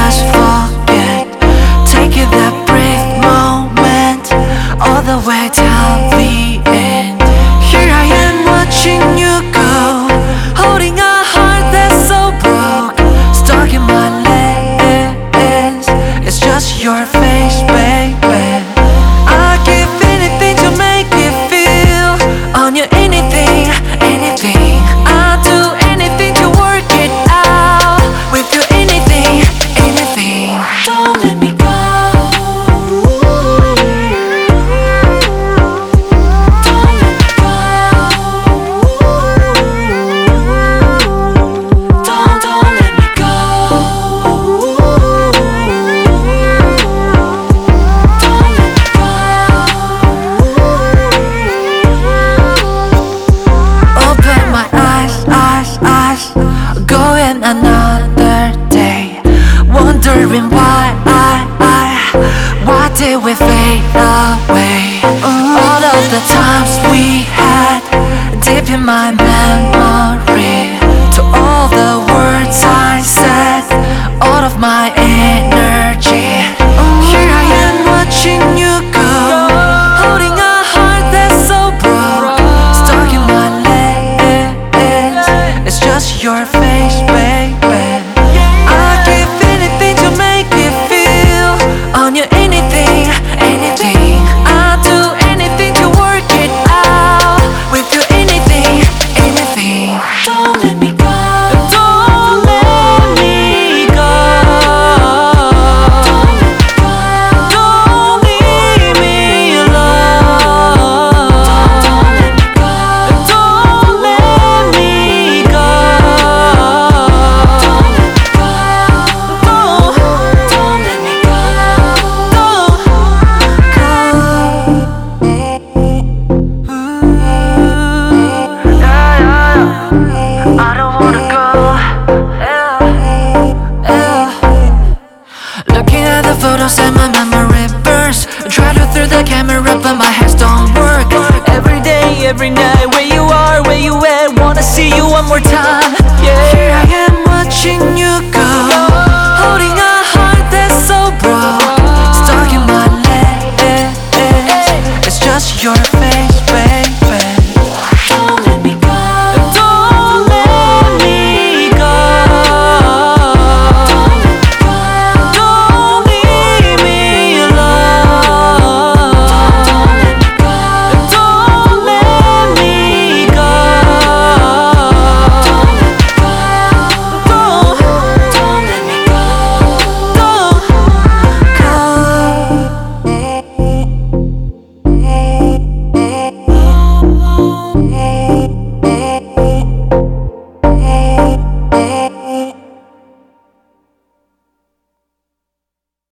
just forget. Take it that brief moment all the way till the end. Here I am watching you go, holding a heart that's so broke, stuck in my legs. It's just your face, baby. I'd give anything to make it feel on you. Anything, anything. I'd do anything to work it out with you. Anything, anything. Don't let me go. Don't let me go. Don't let me go. Don't let me go. Open my eyes, going another day, wondering why did we fade away? All of the times we had, deep in my memory, to all the words I said, all of my energy. Here I am watching you go, holding a heart that's so broke, stuck in my legs. It's just your face, baby. I'd give anything to make it feel on you. Anything, anything. I'd do anything to work it out with you. Anything, anything. Don't let me go. Don't let me go. Don't leave me alone. Don't let me go. Don't let me go. Don't let me go. Don't let me go. I don't wanna go. Looking at the photos and my memory burns. Try to through the camera but my hands don't work. Every day, every night, where you are, where you at, wanna see you one more time. Yeah. Here I am watching